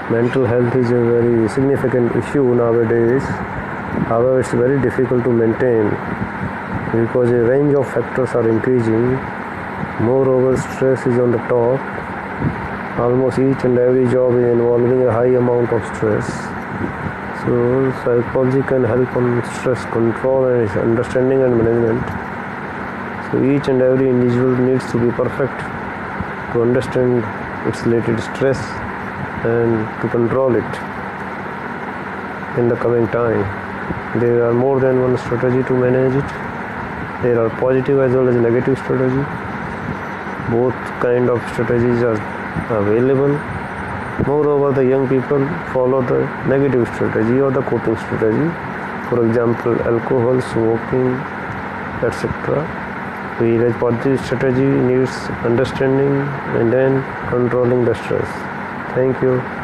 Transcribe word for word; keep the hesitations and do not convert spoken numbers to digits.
Mental health is a very significant issue nowadays. However, it's very difficult to maintain because a range of factors are increasing. Moreover, stress is on the top. Almost each and every job is involving a high amount of stress. So, psychology can help on stress control and understanding and management. So, each and every individual needs to be perfect to understand its related stress and to control it in the coming time. There are more than one strategy to manage it. There are positive as well as negative strategy. Both kind of strategies are available. Moreover, the young people follow the negative strategy or the coping strategy. For example, alcohol, smoking, et cetera. Whereas positive strategy needs understanding and then controlling the stress. Thank you.